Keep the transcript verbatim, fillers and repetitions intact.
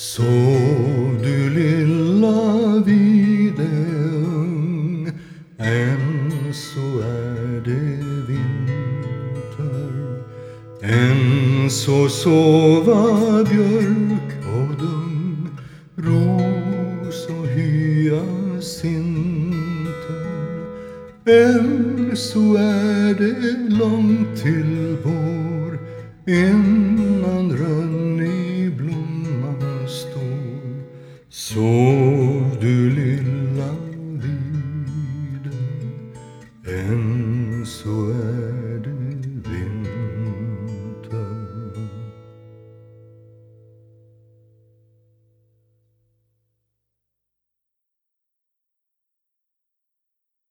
Sov du lilla videung, än så är det vinter. Än så sova björk och dung, ros och hyacinter. Än så är det långt till vår, innan rönn i blomman står. Sov du lilla viden, än